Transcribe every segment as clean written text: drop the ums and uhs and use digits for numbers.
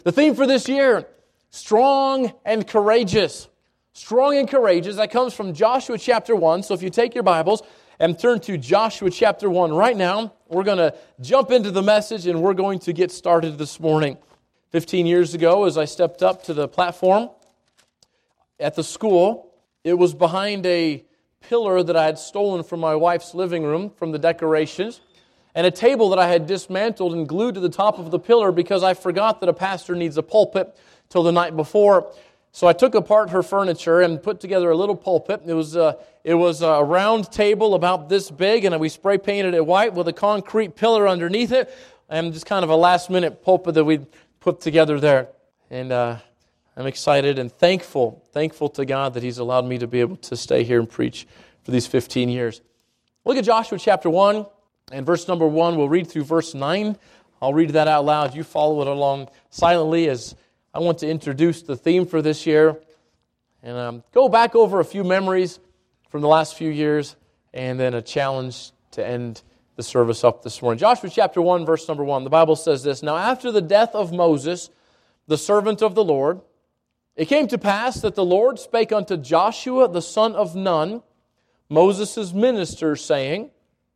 The theme for this year, strong and courageous. Strong and courageous. That comes from Joshua chapter 1. So if you take your Bibles and turn to Joshua chapter 1 right now, we're going to jump into the message and we're going to get started this morning. 15 years ago, as I stepped up to the platform at the school, it was behind a pillar that I had stolen from my wife's living room from the decorations, and a table that I had dismantled and glued to the top of the pillar because I forgot that a pastor needs a pulpit till the night before. So I took apart her furniture and put together a little pulpit. It was a round table about this big, and we spray painted it white with a concrete pillar underneath it, and just kind of a last-minute pulpit that we put together there. And I'm excited and thankful to God that He's allowed me to be able to stay here and preach for these 15 years. Look at Joshua chapter 1. And verse number 1, we'll read through verse 9. I'll read that out loud. You follow it along silently as I want to introduce the theme for this year. And go back over a few memories from the last few years, and then a challenge to end the service up this morning. Joshua chapter 1, verse number 1. The Bible says this, "Now after the death of Moses, the servant of the Lord, it came to pass that the Lord spake unto Joshua the son of Nun, Moses' minister, saying,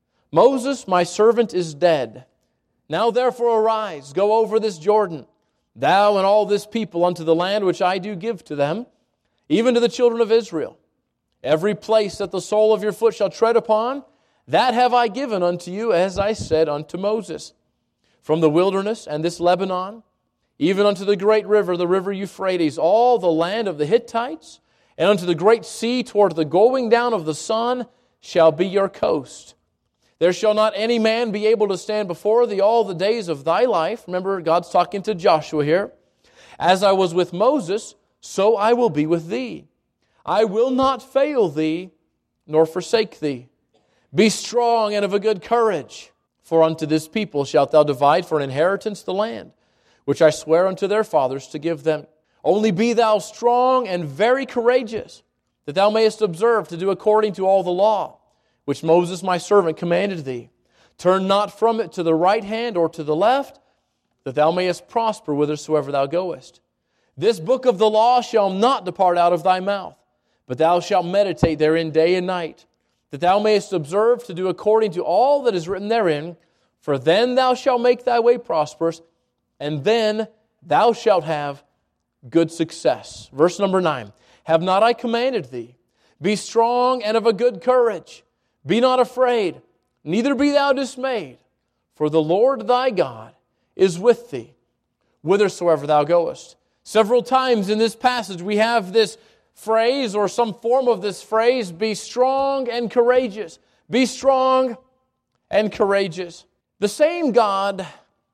Moses, my servant, is dead. Now therefore arise, go over this Jordan, thou and all this people, unto the land which I do give to them, even to the children of Israel. Every place that the sole of your foot shall tread upon, that have I given unto you, as I said unto Moses. From the wilderness and this Lebanon, even unto the great river, the river Euphrates, all the land of the Hittites, and unto the great sea toward the going down of the sun shall be your coast. There shall not any man be able to stand before thee all the days of thy life." Remember, God's talking to Joshua here. "As I was with Moses, so I will be with thee. I will not fail thee, nor forsake thee. Be strong and of a good courage, for unto this people shalt thou divide for an inheritance the land, which I swear unto their fathers to give them. Only be thou strong and very courageous, that thou mayest observe to do according to all the law, which Moses my servant commanded thee. Turn not from it to the right hand or to the left, that thou mayest prosper whithersoever thou goest. This book of the law shall not depart out of thy mouth, but thou shalt meditate therein day and night, that thou mayest observe to do according to all that is written therein, for then thou shalt make thy way prosperous, and then thou shalt have good success." Verse number 9, "Have not I commanded thee? Be strong and of a good courage. Be not afraid, neither be thou dismayed, for the Lord thy God is with thee, whithersoever thou goest." Several times in this passage we have this phrase, or some form of this phrase, be strong and courageous. Be strong and courageous. The same God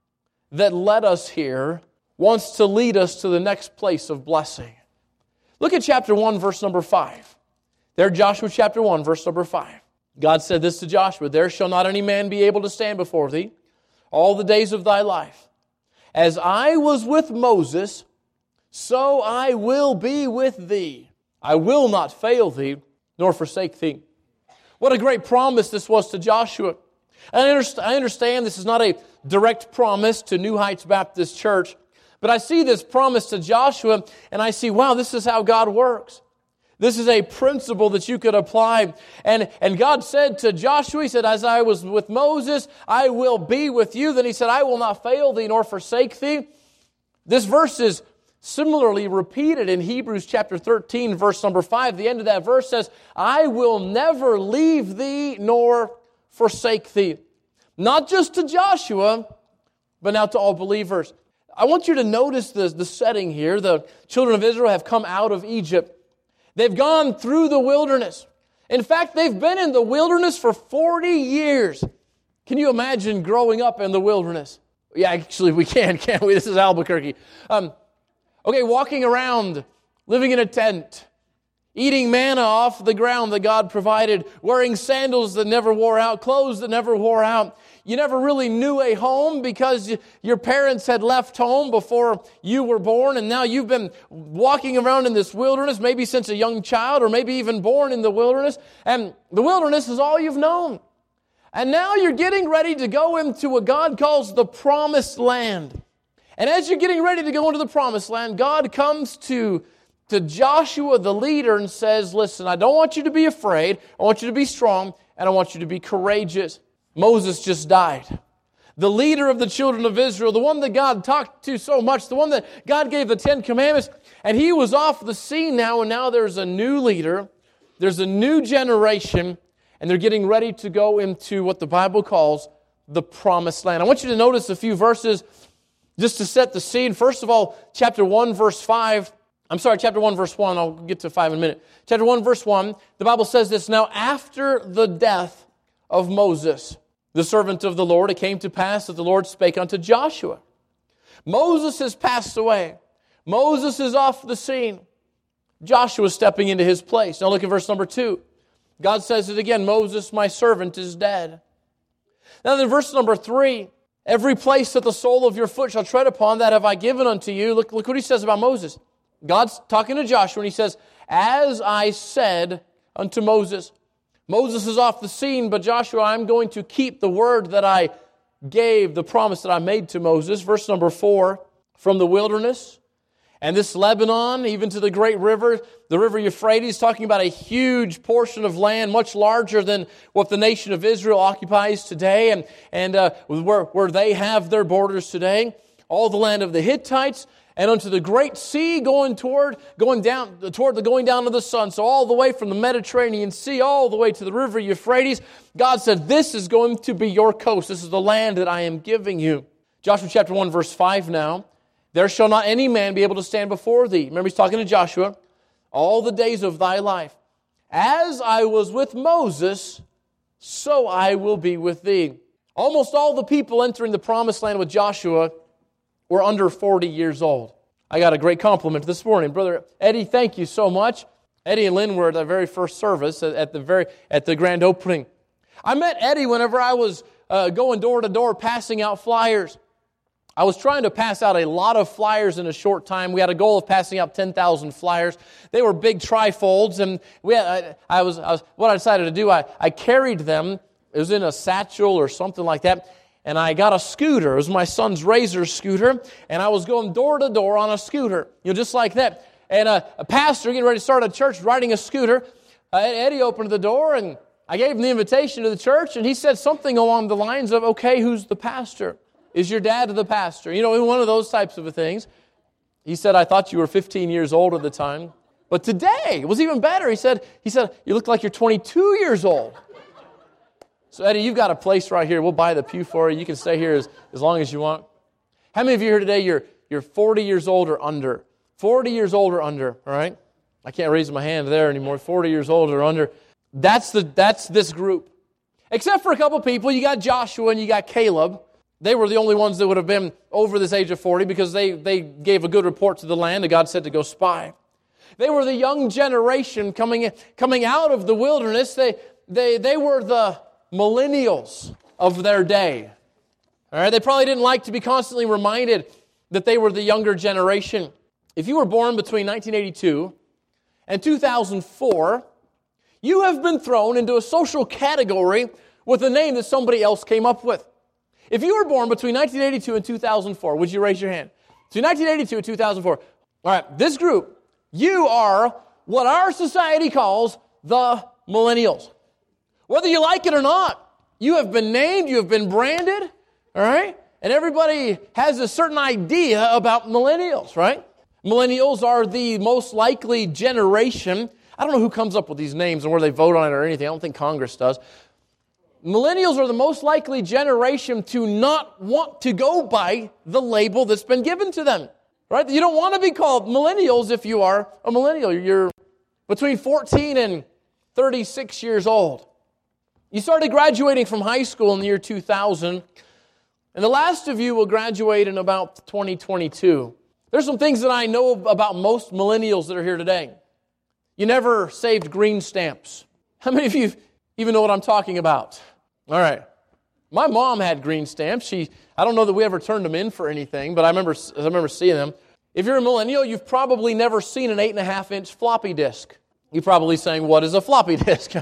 that led us here wants to lead us to the next place of blessing. Look at chapter 1, verse number 5. There, Joshua chapter 1, verse number 5. God said this to Joshua, "There shall not any man be able to stand before thee all the days of thy life. As I was with Moses, so I will be with thee. I will not fail thee, nor forsake thee." What a great promise this was to Joshua. And I understand this is not a direct promise to New Heights Baptist Church, but I see this promise to Joshua, and I see, wow, this is how God works. This is a principle that you could apply. And God said to Joshua, He said, "As I was with Moses, I will be with you." Then He said, "I will not fail thee nor forsake thee." This verse is similarly repeated in Hebrews chapter 13, verse number 5. The end of that verse says, "I will never leave thee nor forsake thee." Not just to Joshua, but now to all believers. I want you to notice the setting here. The children of Israel have come out of Egypt. They've gone through the wilderness. In fact, they've been in the wilderness for 40 years. Can you imagine growing up in the wilderness? Yeah, actually we can, can't we? This is Albuquerque. Walking around, living in a tent, eating manna off the ground that God provided, wearing sandals that never wore out, clothes that never wore out. You never really knew a home because your parents had left home before you were born, and now you've been walking around in this wilderness, maybe since a young child, or maybe even born in the wilderness, and the wilderness is all you've known. And now you're getting ready to go into what God calls the promised land. And as you're getting ready to go into the promised land, God comes to Joshua, the leader, and says, listen, I don't want you to be afraid. I want you to be strong, and I want you to be courageous. Moses just died. The leader of the children of Israel, the one that God talked to so much, the one that God gave the 10 Commandments, and he was off the scene now, and now there's a new leader, there's a new generation, and they're getting ready to go into what the Bible calls the promised land. I want you to notice a few verses just to set the scene. First of all, chapter 1, verse 1, I'll get to 5 in a minute. Chapter 1, verse 1, the Bible says this, now after the death of Moses, the servant of the Lord, it came to pass that the Lord spake unto Joshua. Moses has passed away. Moses is off the scene. Joshua is stepping into his place. Now look at verse number 2. God says it again, Moses, my servant, is dead. Now in verse number 3, every place that the sole of your foot shall tread upon, that have I given unto you. Look what he says about Moses. God's talking to Joshua, and he says, as I said unto Moses. Moses is off the scene, but Joshua, I'm going to keep the word that I gave, the promise that I made to Moses. Verse number 4, from the wilderness and this Lebanon, even to the great river, the river Euphrates, talking about a huge portion of land, much larger than what the nation of Israel occupies today, and where they have their borders today. All the land of the Hittites, and unto the great sea going down of the sun. So all the way from the Mediterranean Sea, all the way to the river Euphrates, God said, this is going to be your coast. This is the land that I am giving you. Joshua chapter 1, verse 5 now. There shall not any man be able to stand before thee. Remember, he's talking to Joshua. All the days of thy life. As I was with Moses, so I will be with thee. Almost all the people entering the promised land with Joshua were under 40 years old. I got a great compliment this morning. Brother Eddie, thank you so much. Eddie and Lynn were at the very first service at the grand opening. I met Eddie whenever I was going door to door passing out flyers. I was trying to pass out a lot of flyers in a short time. We had a goal of passing out 10,000 flyers. They were big trifolds, and what I decided to do, I carried them. It was in a satchel or something like that. And I got a scooter. It was my son's Razor scooter. And I was going door to door on a scooter, just like that. And a pastor getting ready to start a church riding a scooter. Eddie opened the door and I gave him the invitation to the church. And he said something along the lines of, okay, who's the pastor? Is your dad the pastor? One of those types of things. He said, I thought you were 15 years old at the time. But today, it was even better. He said, you look like you're 22 years old. So, Eddie, you've got a place right here. We'll buy the pew for you. You can stay here as long as you want. How many of you here today, you're 40 years old or under? 40 years old or under, all right? I can't raise my hand there anymore. 40 years old or under. That's this group. Except for a couple people. You got Joshua and you got Caleb. They were the only ones that would have been over this age of 40 because they gave a good report to the land that God said to go spy. They were the young generation coming out of the wilderness. They were the millennials of their day. All right, they probably didn't like to be constantly reminded that they were the younger generation. If you were born between 1982 and 2004, you have been thrown into a social category with a name that somebody else came up with. If you were born between 1982 and 2004, would you raise your hand? Between 1982 and 2004. All right, this group, you are what our society calls the millennials. Whether you like it or not, you have been named, you have been branded, all right? And everybody has a certain idea about millennials, right? Millennials are the most likely generation. I don't know who comes up with these names and where they vote on it or anything. I don't think Congress does. Millennials are the most likely generation to not want to go by the label that's been given to them, right? You don't want to be called millennials if you are a millennial. You're between 14 and 36 years old. You started graduating from high school in the year 2000, and the last of you will graduate in about 2022. There's some things that I know about most millennials that are here today. You never saved green stamps. How many of you even know what I'm talking about? All right. My mom had green stamps. I don't know that we ever turned them in for anything, but I remember seeing them. If you're a millennial, you've probably never seen an 8.5-inch floppy disk. You're probably saying, what is a floppy disk?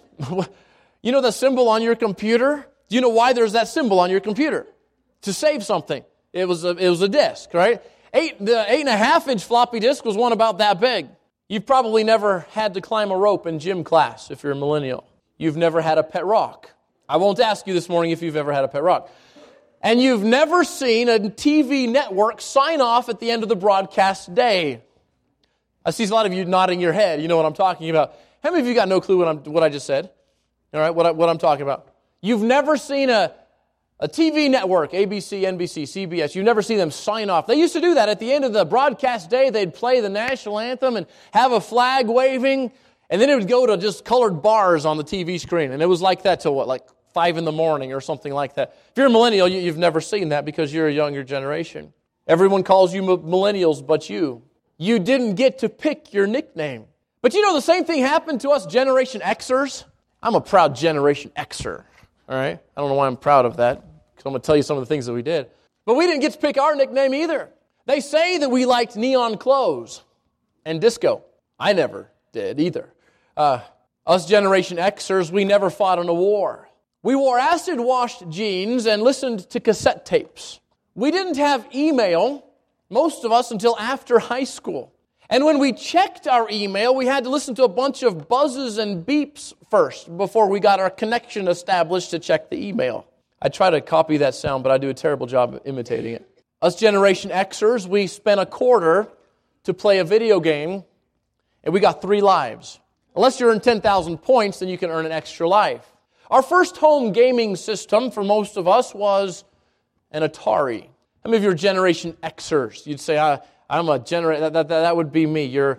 You know the symbol on your computer? Do you know why there's that symbol on your computer? To save something. It was a disc, right? The 8.5-inch floppy disk was one about that big. You've probably never had to climb a rope in gym class if you're a millennial. You've never had a pet rock. I won't ask you this morning if you've ever had a pet rock. And you've never seen a TV network sign off at the end of the broadcast day. I see a lot of you nodding your head. You know what I'm talking about. How many of you got no clue what I just said? All right, what I'm talking about. You've never seen a TV network, ABC, NBC, CBS. You've never seen them sign off. They used to do that at the end of the broadcast day. They'd play the national anthem and have a flag waving, and then it would go to just colored bars on the TV screen. And it was like that till like 5 a.m. or something like that. If you're a millennial, you've never seen that because you're a younger generation. Everyone calls you millennials but you. You didn't get to pick your nickname. But you know the same thing happened to us Generation Xers. I'm a proud Generation Xer. All right? I don't know why I'm proud of that, because I'm going to tell you some of the things that we did. But we didn't get to pick our nickname either. They say that we liked neon clothes and disco. I never did either. Us Generation Xers, we never fought in a war. We wore acid-washed jeans and listened to cassette tapes. We didn't have email, most of us, until after high school. And when we checked our email, we had to listen to a bunch of buzzes and beeps first before we got our connection established to check the email. I try to copy that sound, but I do a terrible job imitating it. Us Generation Xers, we spent a quarter to play a video game, and we got 3 lives. Unless you earn 10,000 points, then you can earn an extra life. Our first home gaming system for most of us was an Atari. How many of you are Generation Xers? You'd say, I'm a generation, that would be me. You're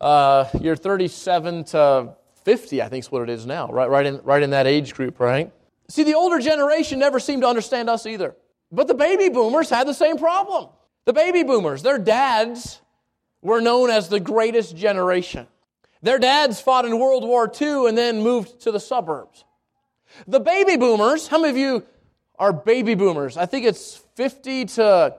37 to 50, I think is what it is now, right in that age group, right? See, the older generation never seemed to understand us either. But the baby boomers had the same problem. The baby boomers, their dads were known as the greatest generation. Their dads fought in World War II and then moved to the suburbs. The baby boomers, how many of you are baby boomers? I think it's 50 to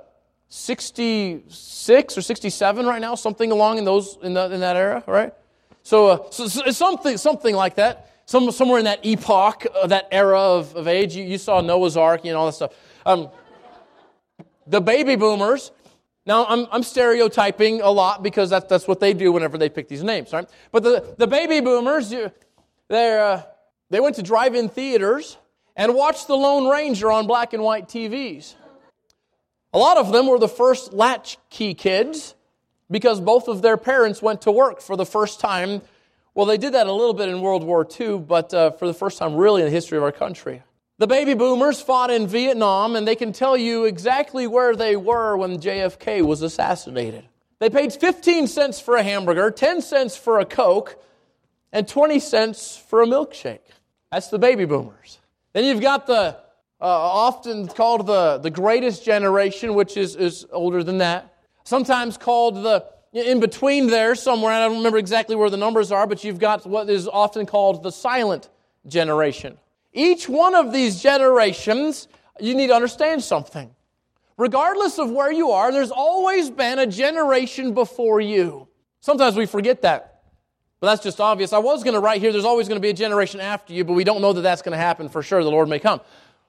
66 or 67 right now, something along in that era, right? So something like that, somewhere in that epoch, that era of age. You saw Noah's Ark and all that stuff. The baby boomers. Now I'm stereotyping a lot because that's what they do whenever they pick these names, right? But the baby boomers, they went to drive-in theaters and watched The Lone Ranger on black and white TVs. A lot of them were the first latchkey kids because both of their parents went to work for the first time. Well, they did that a little bit in World War II, but for the first time really in the history of our country. The baby boomers fought in Vietnam, and they can tell you exactly where they were when JFK was assassinated. They paid 15 cents for a hamburger, 10 cents for a Coke, and 20 cents for a milkshake. That's the baby boomers. Then you've got the often called the greatest generation, which is older than that. Sometimes called in between there somewhere, I don't remember exactly where the numbers are, but you've got what is often called the silent generation. Each one of these generations, you need to understand something. Regardless of where you are, there's always been a generation before you. Sometimes we forget that. But that's just obvious. I was going to write here, there's always going to be a generation after you, but we don't know that that's going to happen for sure. The Lord may come.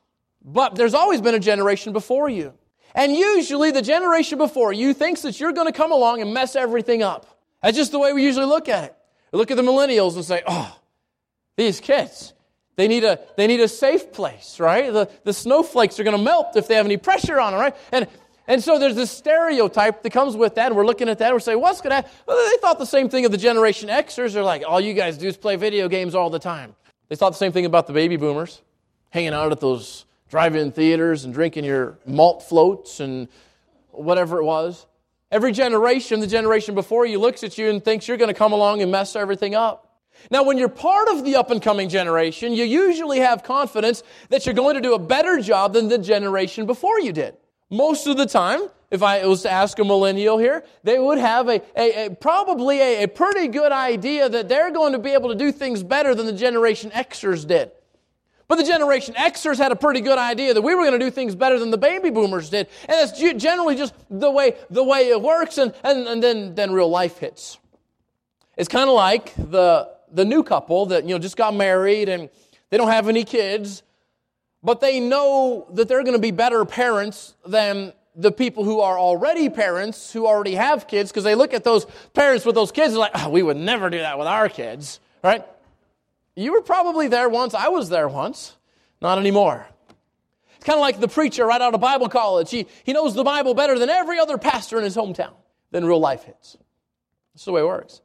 But there's always been a generation before you. And usually the generation before you thinks that you're going to come along and mess everything up. That's just the way we usually look at it. We look at the millennials and say, oh, these kids, they need a safe place, right? The snowflakes are going to melt if they have any pressure on them, right? And so there's this stereotype that comes with that, and we're looking at that, and we're saying, what's going to happen? Well, they thought the same thing of the Generation Xers. They're like, all you guys do is play video games all the time. They thought the same thing about the baby boomers, hanging out at those drive-in theaters and drinking your malt floats and whatever it was. Every generation, the generation before you, looks at you and thinks you're going to come along and mess everything up. Now, when you're part of the up-and-coming generation, you usually have confidence that you're going to do a better job than the generation before you did. Most of the time, if I was to ask a millennial here, they would have probably a pretty good idea that they're going to be able to do things better than the Generation Xers did. But the Generation Xers had a pretty good idea that we were going to do things better than the baby boomers did. And that's generally just the way it works, and then real life hits. It's kind of like the new couple that just got married and they don't have any kids, but they know that they're going to be better parents than the people who are already parents, who already have kids, because they look at those parents with those kids and like, oh, we would never do that with our kids, right? You were probably there once. I was there once. Not anymore. It's kind of like the preacher right out of Bible college. He knows the Bible better than every other pastor in his hometown. Then real life hits. That's the way it works.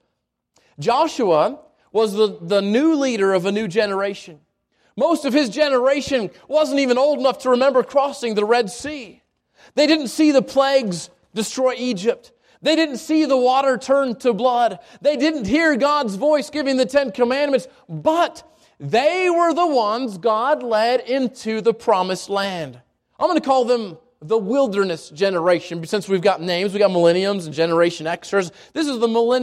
Joshua was the new leader of a new generation. Most of his generation wasn't even old enough to remember crossing the Red Sea. They didn't see the plagues destroy Egypt. They didn't see the water turn to blood. They didn't hear God's voice giving the 10 Commandments. But they were the ones God led into the promised land. I'm going to call them the wilderness generation. Since we've got names, we've got millenniums and Generation Xers. This is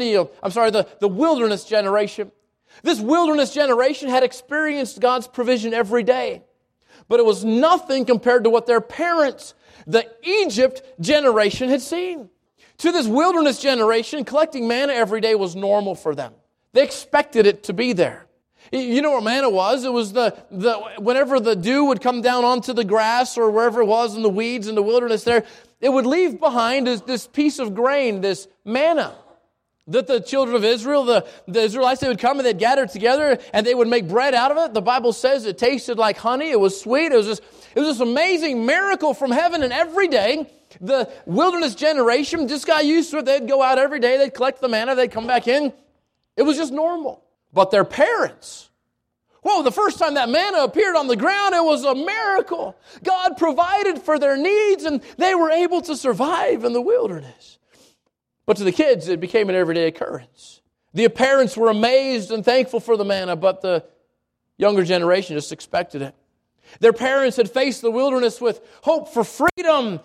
the wilderness generation. This wilderness generation had experienced God's provision every day. But it was nothing compared to what their parents, the Egypt generation, had seen. To this wilderness generation, collecting manna every day was normal for them. They expected it to be there. You know what manna was? It was whenever the dew would come down onto the grass or wherever it was in the weeds in the wilderness there, it would leave behind this piece of grain, this manna, that the children of Israel, the Israelites, they would come and they'd gather together and they would make bread out of it. The Bible says it tasted like honey. It was sweet. It was this amazing miracle from heaven. And every day, the wilderness generation just got used to it. They'd go out every day. They'd collect the manna. They'd come back in. It was just normal. But their parents, the first time that manna appeared on the ground, it was a miracle. God provided for their needs and they were able to survive in the wilderness. But to the kids, it became an everyday occurrence. The parents were amazed and thankful for the manna, but the younger generation just expected it. Their parents had faced the wilderness with hope for freedom,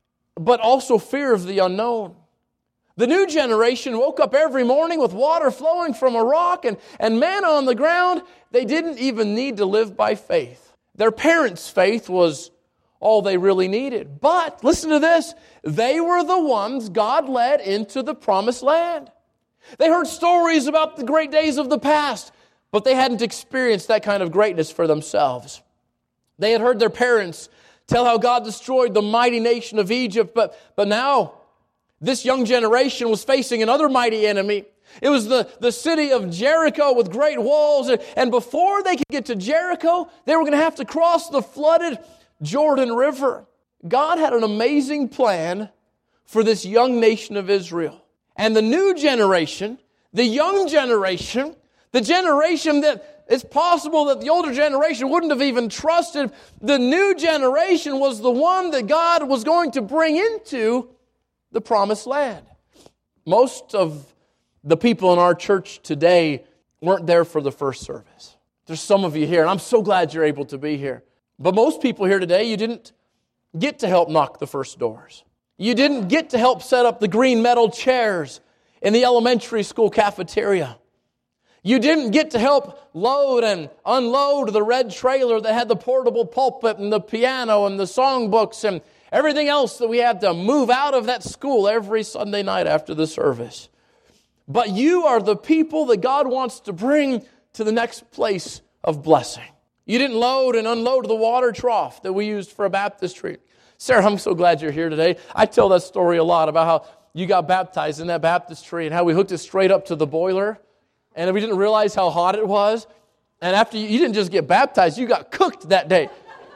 but also fear of the unknown. The new generation woke up every morning with water flowing from a rock and manna on the ground. They didn't even need to live by faith. Their parents' faith was all they really needed. But, listen to this, they were the ones God led into the promised land. They heard stories about the great days of the past, but they hadn't experienced that kind of greatness for themselves. They had heard their parents tell how God destroyed the mighty nation of Egypt, but now this young generation was facing another mighty enemy. It was the city of Jericho with great walls, and before they could get to Jericho, they were going to have to cross the flooded Jordan River. God had an amazing plan for this young nation of Israel. And the new generation, the young generation, the generation that it's possible that the older generation wouldn't have even trusted, the new generation was the one that God was going to bring into the promised land. Most of the people in our church today weren't there for the first service. There's some of you here, and I'm so glad you're able to be here. But most people here today, you didn't get to help knock the first doors. You didn't get to help set up the green metal chairs in the elementary school cafeteria. You didn't get to help load and unload the red trailer that had the portable pulpit and the piano and the songbooks and everything else that we had to move out of that school every Sunday night after the service. But you are the people that God wants to bring to the next place of blessing. You didn't load and unload the water trough that we used for a baptistry. Sarah, I'm so glad you're here today. I tell that story a lot about how you got baptized in that baptistry and how we hooked it straight up to the boiler and we didn't realize how hot it was. And after you didn't just get baptized, you got cooked that day.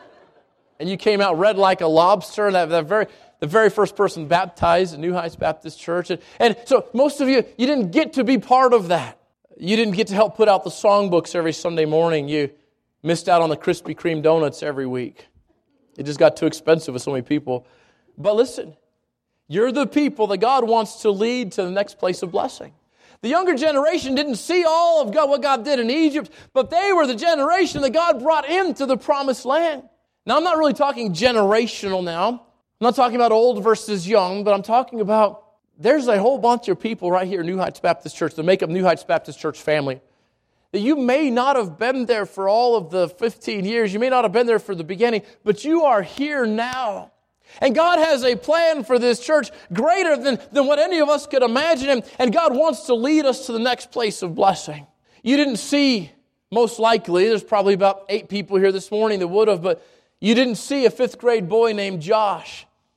And you came out red like a lobster. The very first person baptized at New Heights Baptist Church. And so most of you didn't get to be part of that. You didn't get to help put out the songbooks every Sunday morning. You missed out on the Krispy Kreme donuts every week. It just got too expensive with so many people. But listen, you're the people that God wants to lead to the next place of blessing. The younger generation didn't see all of what God did in Egypt, but they were the generation that God brought into the promised land. Now, I'm not really talking generational now. I'm not talking about old versus young, but I'm talking about there's a whole bunch of people right here at New Heights Baptist Church that make up New Heights Baptist Church family. That you may not have been there for all of the 15 years. You may not have been there for the beginning, but you are here now. And God has a plan for this church greater than what any of us could imagine. And God wants to lead us to the next place of blessing. You didn't see, most likely, there's probably about 8 people here this morning that would have, but you didn't see a 5th grade boy named Josh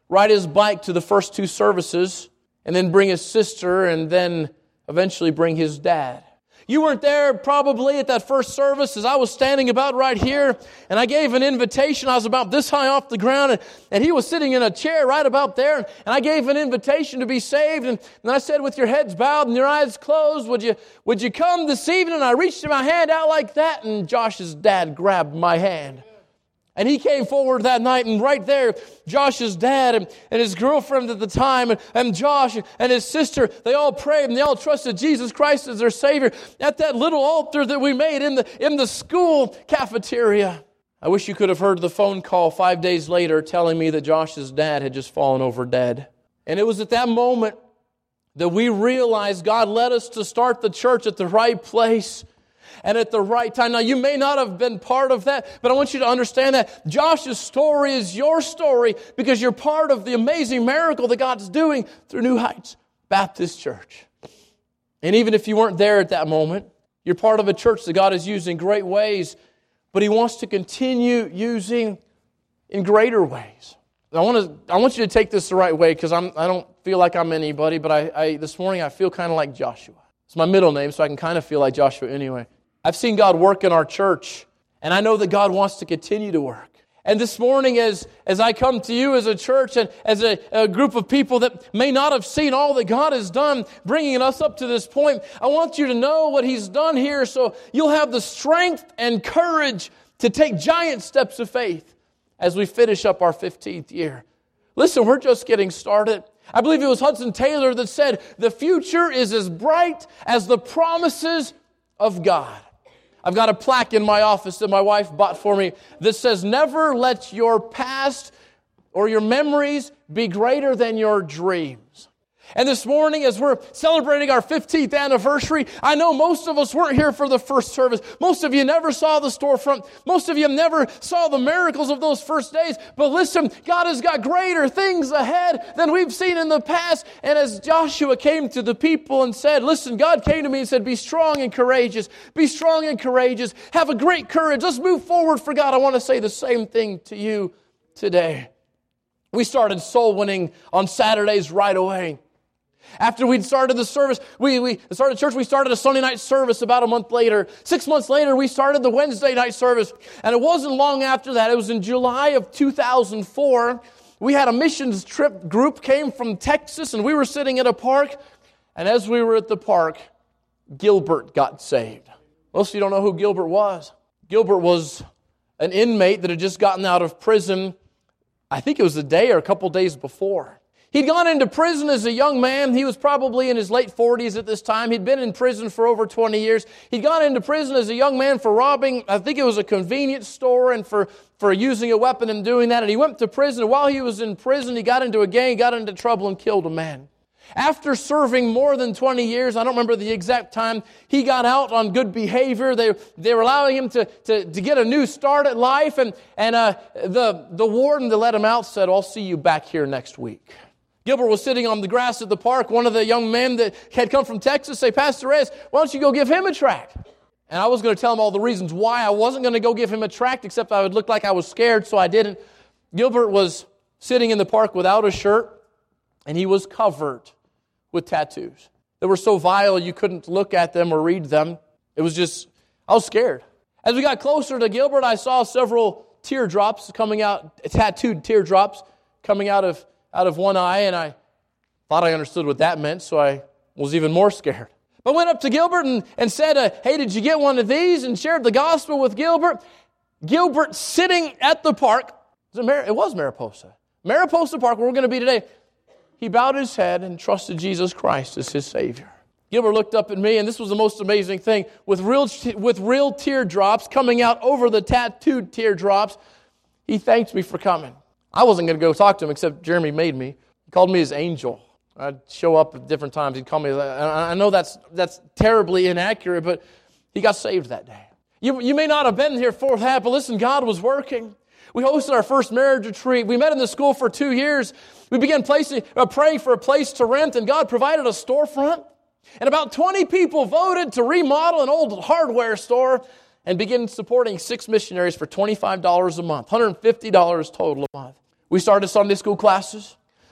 ride his bike to the first 2 services, and then bring his sister, and then eventually bring his dad. You weren't there probably at that first service as I was standing about right here, and I gave an invitation. I was about this high off the ground, and he was sitting in a chair right about there, and I gave an invitation to be saved, and I said, with your heads bowed and your eyes closed, would you come this evening? And I reached my hand out like that, and Josh's dad grabbed my hand. And he came forward that night, and right there, Josh's dad and his girlfriend at the time, and Josh and his sister, they all prayed and they all trusted Jesus Christ as their Savior at that little altar that we made in the school cafeteria. I wish you could have heard the phone call 5 days later telling me that Josh's dad had just fallen over dead. And it was at that moment that we realized God led us to start the church at the right place and at the right time. Now, you may not have been part of that, but I want you to understand that Josh's story is your story because you're part of the amazing miracle that God's doing through New Heights Baptist Church. And even if you weren't there at that moment, you're part of a church that God is using in great ways, but He wants to continue using in greater ways. I want you to take this the right way because I don't feel like I'm anybody, but I this morning I feel kind of like Joshua. It's my middle name, so I can kind of feel like Joshua anyway. I've seen God work in our church, and I know that God wants to continue to work. And this morning, as I come to you as a church and as a group of people that may not have seen all that God has done, bringing us up to this point, I want you to know what He's done here so you'll have the strength and courage to take giant steps of faith as we finish up our 15th year. Listen, we're just getting started. I believe it was Hudson Taylor that said, the future is as bright as the promises of God. I've got a plaque in my office that my wife bought for me that says, never let your past or your memories be greater than your dreams. And this morning, as we're celebrating our 15th anniversary, I know most of us weren't here for the first service. Most of you never saw the storefront. Most of you never saw the miracles of those first days. But listen, God has got greater things ahead than we've seen in the past. And as Joshua came to the people and said, listen, God came to me and said, be strong and courageous. Be strong and courageous. Have a great courage. Let's move forward for God. I want to say the same thing to you today. We started soul winning on Saturdays right away. After we'd started the service, we started church, we started a Sunday night service about a month later. 6 months later, we started the Wednesday night service. And it wasn't long after that, it was in July of 2004, we had a missions trip group came from Texas, and we were sitting at a park. And as we were at the park, Gilbert got saved. Most of you don't know who Gilbert was. Gilbert was an inmate that had just gotten out of prison. I think it was a day or a couple days before. He'd gone into prison as a young man. He was probably in his late 40s at this time. He'd been in prison for over 20 years. He'd gone into prison as a young man for robbing, I think it was a convenience store, and for using a weapon and doing that. And he went to prison. And while he was in prison, he got into a gang, got into trouble, and killed a man. After serving more than 20 years, I don't remember the exact time, he got out on good behavior. They were allowing him to get a new start at life. And the warden that let him out said, I'll see you back here next week. Gilbert was sitting on the grass at the park. One of the young men that had come from Texas said, Pastor Reyes, why don't you go give him a tract? And I was going to tell him all the reasons why I wasn't going to go give him a tract, except I would look like I was scared, so I didn't. Gilbert was sitting in the park without a shirt, and he was covered with tattoos. They were so vile you couldn't look at them or read them. It was just, I was scared. As we got closer to Gilbert, I saw several teardrops coming out, tattooed teardrops coming out of one eye, and I thought I understood what that meant, so I was even more scared. But I went up to Gilbert and said, hey, did you get one of these? And shared the gospel with Gilbert. Gilbert sitting at the park, it was Mariposa Park, where we're going to be today. He bowed his head and trusted Jesus Christ as his Savior. Gilbert looked up at me, and this was the most amazing thing. With real teardrops coming out over the tattooed teardrops, he thanked me for coming. I wasn't going to go talk to him, except Jeremy made me. He called me his angel. I'd show up at different times. He'd call me. I know that's terribly inaccurate, but he got saved that day. You may not have been here for that, but listen, God was working. We hosted our first marriage retreat. We met in the school for 2 years. We began praying for a place to rent, and God provided a storefront. And about 20 people voted to remodel an old hardware store and begin supporting 6 missionaries for $25 a month, $150 total a month. We started Sunday school classes.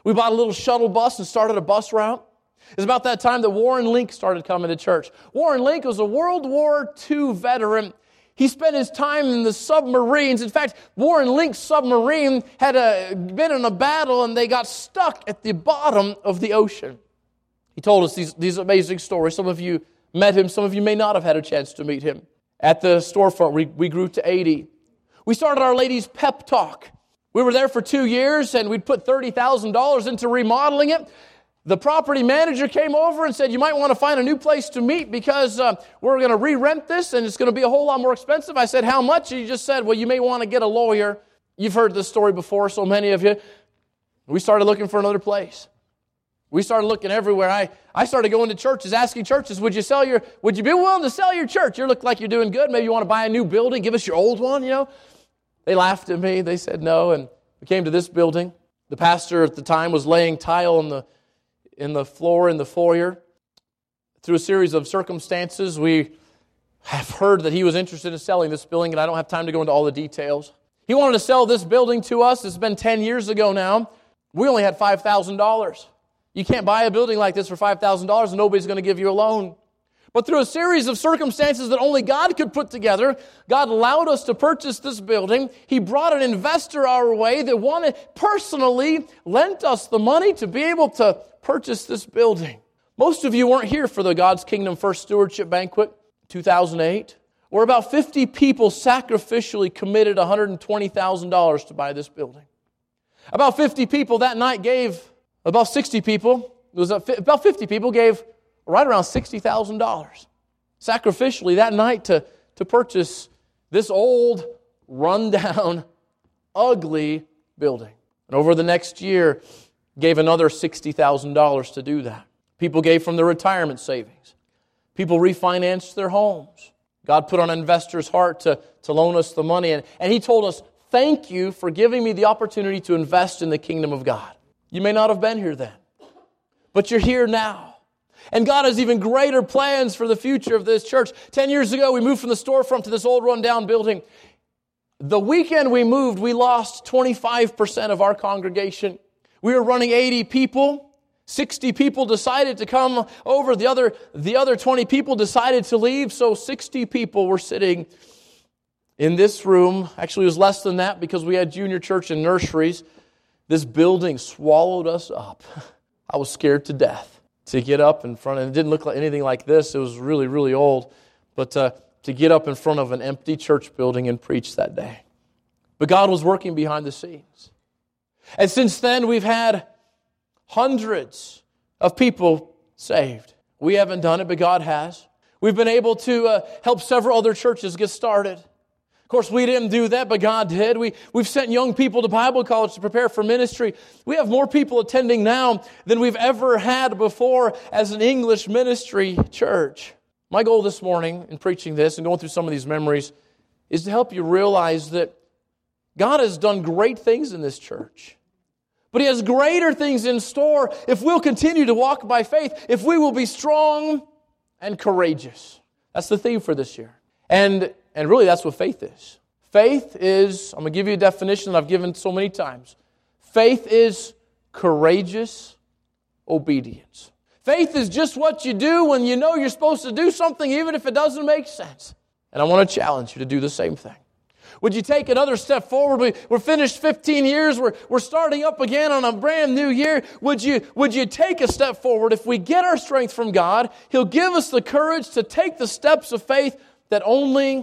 We bought a little shuttle bus and started a bus route. It's about that time that Warren Link started coming to church. Warren Link was a World War II veteran. He spent his time in the submarines. In fact, Warren Link's submarine had been in a battle and they got stuck at the bottom of the ocean. He told us these amazing stories. Some of you met him. Some of you may not have had a chance to meet him. At the storefront, we grew to 80. We started Our Lady's Pep Talk. We were there for 2 years and we'd put $30,000 into remodeling it. The property manager came over and said, you might want to find a new place to meet because we're going to re-rent this and it's going to be a whole lot more expensive. I said, how much? And he just said, well, you may want to get a lawyer. You've heard this story before, so many of you. We started looking for another place. We started looking everywhere. I started going to churches, asking churches, would you be willing to sell your church? You look like you're doing good. Maybe you want to buy a new building. Give us your old one, They laughed at me. They said no. And we came to this building. The pastor at the time was laying tile in the floor in the foyer. Through a series of circumstances, we have heard that he was interested in selling this building, and I don't have time to go into all the details. He wanted to sell this building to us. It's been 10 years ago now. We only had $5,000. You can't buy a building like this for $5,000 and nobody's going to give you a loan. But through a series of circumstances that only God could put together, God allowed us to purchase this building. He brought an investor our way that personally lent us the money to be able to purchase this building. Most of you weren't here for the God's Kingdom First Stewardship Banquet, 2008, where about 50 people sacrificially committed $120,000 to buy this building. About 50 people that night gave, about 60 people, about 50 people gave right around $60,000 sacrificially that night to purchase this old, run-down, ugly building. And over the next year, gave another $60,000 to do that. People gave from their retirement savings. People refinanced their homes. God put on an investor's heart to loan us the money. And He told us, thank you for giving me the opportunity to invest in the kingdom of God. You may not have been here then, but you're here now. And God has even greater plans for the future of this church. 10 years ago, we moved from the storefront to this old run-down building. The weekend we moved, we lost 25% of our congregation. We were running 80 people. 60 people decided to come over. The other 20 people decided to leave. So 60 people were sitting in this room. Actually, it was less than that because we had junior church and nurseries. This building swallowed us up. I was scared to death to get up in front. And it didn't look like anything like this. It was really, really old. But to get up in front of an empty church building and preach that day. But God was working behind the scenes. And since then, we've had hundreds of people saved. We haven't done it, but God has. We've been able to help several other churches get started. Of course, we didn't do that, but God did. We've sent young people to Bible college to prepare for ministry. We have more people attending now than we've ever had before as an English ministry church. My goal this morning in preaching this and going through some of these memories is to help you realize that God has done great things in this church. But He has greater things in store if we'll continue to walk by faith, if we will be strong and courageous. That's the theme for this year. And really that's what faith is. Faith is, I'm going to give you a definition that I've given so many times. Faith is courageous obedience. Faith is just what you do when you know you're supposed to do something, even if it doesn't make sense. And I want to challenge you to do the same thing. Would you take another step forward? We're finished 15 years. We're starting up again on a brand new year. Would you take a step forward? If we get our strength from God, He'll give us the courage to take the steps of faith that only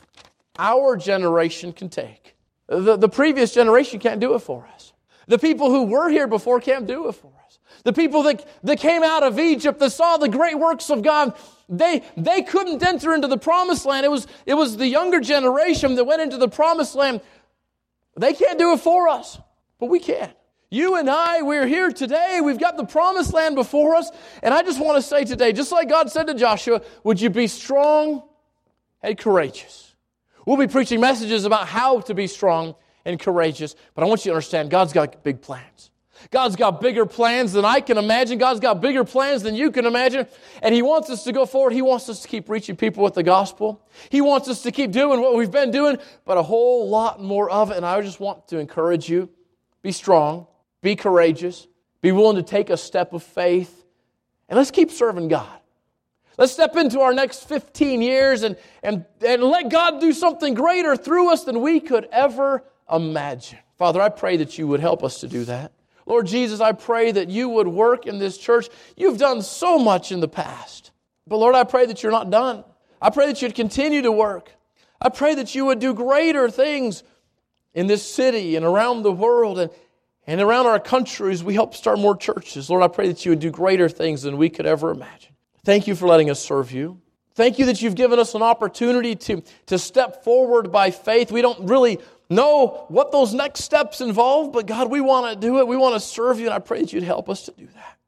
our generation can take. The previous generation can't do it for us. The people who were here before can't do it for us. The people that came out of Egypt, that saw the great works of God, they couldn't enter into the promised land. It was the younger generation that went into the promised land. They can't do it for us, but we can. You and I, we're here today. We've got the promised land before us. And I just want to say today, just like God said to Joshua, would you be strong and courageous? We'll be preaching messages about how to be strong and courageous. But I want you to understand, God's got big plans. God's got bigger plans than I can imagine. God's got bigger plans than you can imagine. And He wants us to go forward. He wants us to keep reaching people with the gospel. He wants us to keep doing what we've been doing, but a whole lot more of it. And I just want to encourage you, be strong, be courageous, be willing to take a step of faith, and let's keep serving God. Let's step into our next 15 years and let God do something greater through us than we could ever imagine. Father, I pray that you would help us to do that. Lord Jesus, I pray that you would work in this church. You've done so much in the past. But Lord, I pray that you're not done. I pray that you'd continue to work. I pray that you would do greater things in this city and around the world and around our country as we help start more churches. Lord, I pray that you would do greater things than we could ever imagine. Thank you for letting us serve you. Thank you that you've given us an opportunity to step forward by faith. We don't really know what those next steps involve, but God, we want to do it. We want to serve you, and I pray that you'd help us to do that.